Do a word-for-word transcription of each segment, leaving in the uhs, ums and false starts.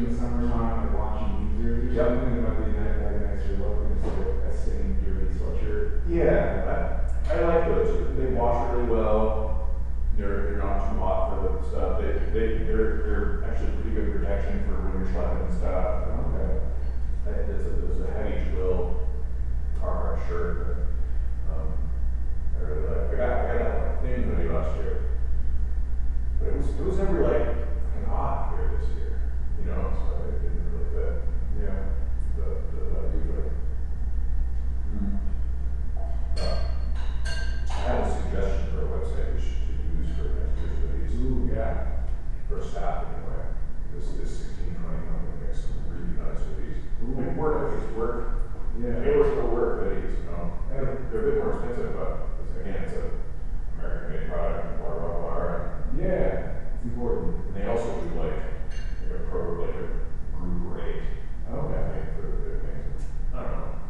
in the summertime, like watching users or Yep. something, it might be nice, like an extra look instead of a stained dirty sweatshirt. Yeah, I, I like those. They wash really well. They're they're not too hot for the stuff. They they they're they're actually pretty good protection for when you're schlepping and stuff. Okay. It's a, it's a heavy twill Carhartt shirt that um, I really like. I got I got that like thing hoodie last year, but it was it was never like fucking hot here this year, you know. So it didn't really fit. Yeah. The the uh, usually. Mm. Uh, I have a suggestion for a website we should to use for next year's hoodies. Ooh, yeah. For staff anyway. This this sixteen twenty company makes some really nice hoodies. Ooh. Like work hoodies, work. Yeah. It was for work hoodies, you know. Yeah. They're a bit more expensive, but it's, again, it's a American made product, blah blah blah. Yeah. It's important. And they also do like like a pro like a group rate. Okay. I think for the things. I don't know.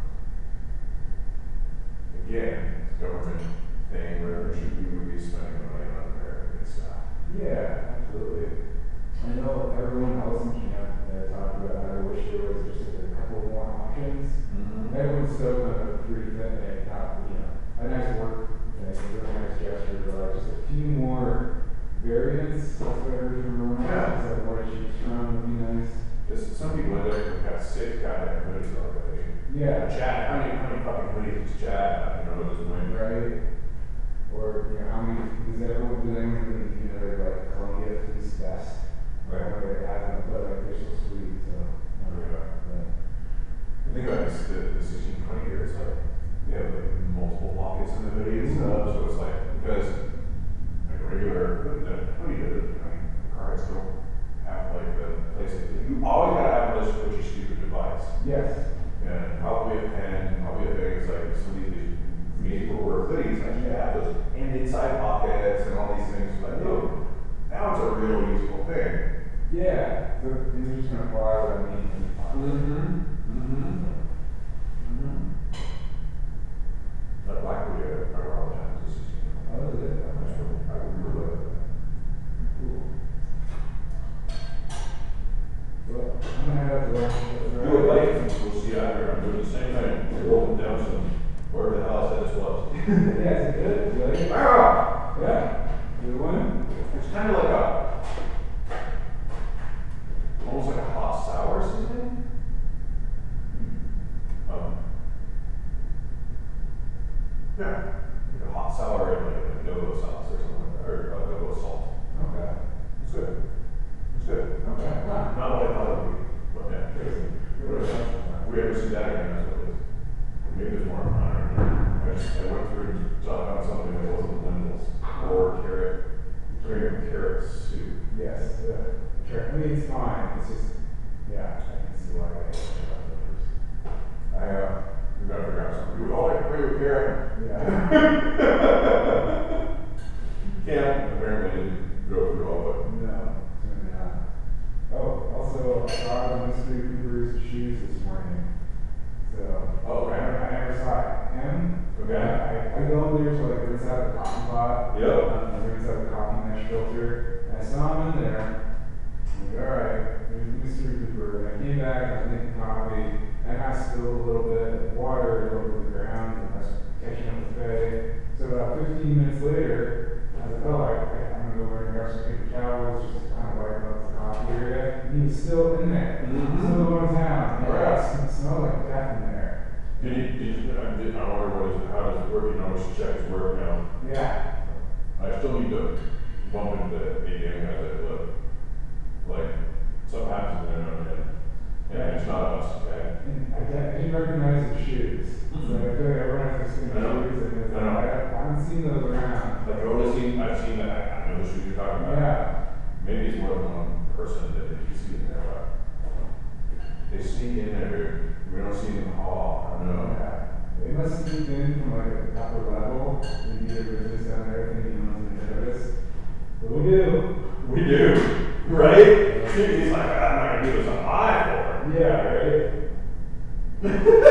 Again, it's a government thing where we should we would be spending money on American stuff. Yeah, absolutely. I know everyone else in camp that talked about how I wish there was just like a couple more options. Mm-hmm. Everyone's still kind of pretty fit and not, you know, a nice work thing, a really nice gesture, but like just a few more variants. That's what I heard from everyone else. Yeah. It's like what to choose from would be nice. Just some people in there have got six goddamn hoodies already. Yeah. Chad, how many how many fucking hoodies does Chad, you know, does win? Right? Or, you know, how many, does everyone, does anyone even, you know, like Columbia Fleece Vest? Right. Or they have them, but like they're so sweet, so. um, Yeah. yeah. I think about this, the, the sixteen twenty here, it's like, we have like multiple pockets in the hoodie and stuff, so it's like, because like a regular, the hoodie, the, I mean, the cards don't have like the place, that- you always gotta have a list for your stupid device. Yes. And probably a pen, probably a thing, it's like some of these made for work hoodies, like you have those and inside pockets and all these things, like, oh, now it's a real useful thing. Yeah, so you're just gonna apply what I mean. Mm-hmm. Mm-hmm. Mm-hmm. That black hoodie I wear all the time, this is, I love it. I really, I really like that. Cool. Well, I'm gonna head up to lunch. Do it late, we'll see you out here, I'm doing the same thing, rolling down some, wherever the hell I said this was. Yeah, is it good? You like it? Ah! Yeah. Good one? It's kind of like a, almost like a hot sour seasoning. Um, yeah, like a hot sour and like a adobo sauce or something like that, or adobo salt. Okay. It's good. It's good. Okay. Wow. Not what I thought it would be, but yeah. If we ever see that again, that's what it is. Maybe there's more on it. I just, I went through and saw found something that wasn't lentils or carrot, carrot, carrot soup. Yes, yeah. Sure. I mean, it's fine. It's just, yeah, I can see why I hate leftovers. I, uh, we gotta figure out something. We all like to play with carrot. Yeah. Can't apparently didn't go through all of it. No, certainly not. Oh, also, I saw on Mystery Cooper's shoes this morning. So, Oh, okay. I, I never saw him. Okay. I, I go in there to like rinse out the coffee pot. Yep. Um, rinse out the coffee mesh filter. And I saw him in there. I'm like, alright, there's Mystery Cooper. And I came back and I was making coffee. And I spilled a little bit of water over the ground. And I was catching up with Faye. So about fifteen minutes later, I was like, oh, I, I, I'm gonna go over and grab some paper towels, just to kind of wipe up the coffee area. And he was still in there. Mhm. Still going down. And Right. it smelled like death in there. Did he, did you, I did, I wonder what is, how does it work, you know, we should check his work now. Yeah. I still need to bump into the A D M guys that look, like, something happens in there, and, and it's not us, okay? And I, can't- I didn't recognize the shoes. So I feel like everyone has the same I know. shoes. And it's I know. like, I, I haven't seen those around. Like, I've only seen, I've seen that, I know the shoes you're talking about. Yeah. Maybe it's more than one person that you see in there, but they sneak in there, dude. We don't see them in the hall, I don't know. Yeah. They must sneak in from like the upper level and do their business down there thinking no one's gonna notice. But we do. We do, right? He's like, I'm not gonna do this on my floor. Yeah, right?